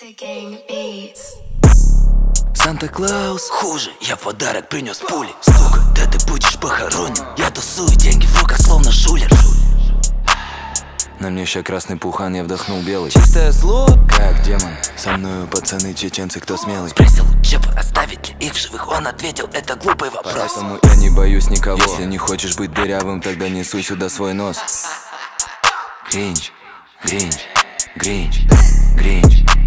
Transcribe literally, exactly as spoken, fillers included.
Санта-Клаус хуже, я подарок принес пули. Сука, да ты будешь похоронен. Я тусую, деньги в руках, словно шулер. На мне ща красный пухан, я вдохнул белый. Чистое слово, как демон. Со мною пацаны чеченцы, кто смелый. Спросил, чепы оставить ли их в живых. Он ответил, это глупый вопрос. Поэтому я не боюсь никого. Если не хочешь быть дырявым, тогда несу сюда свой нос. Гринч, Гринч, Гринч, Гринч.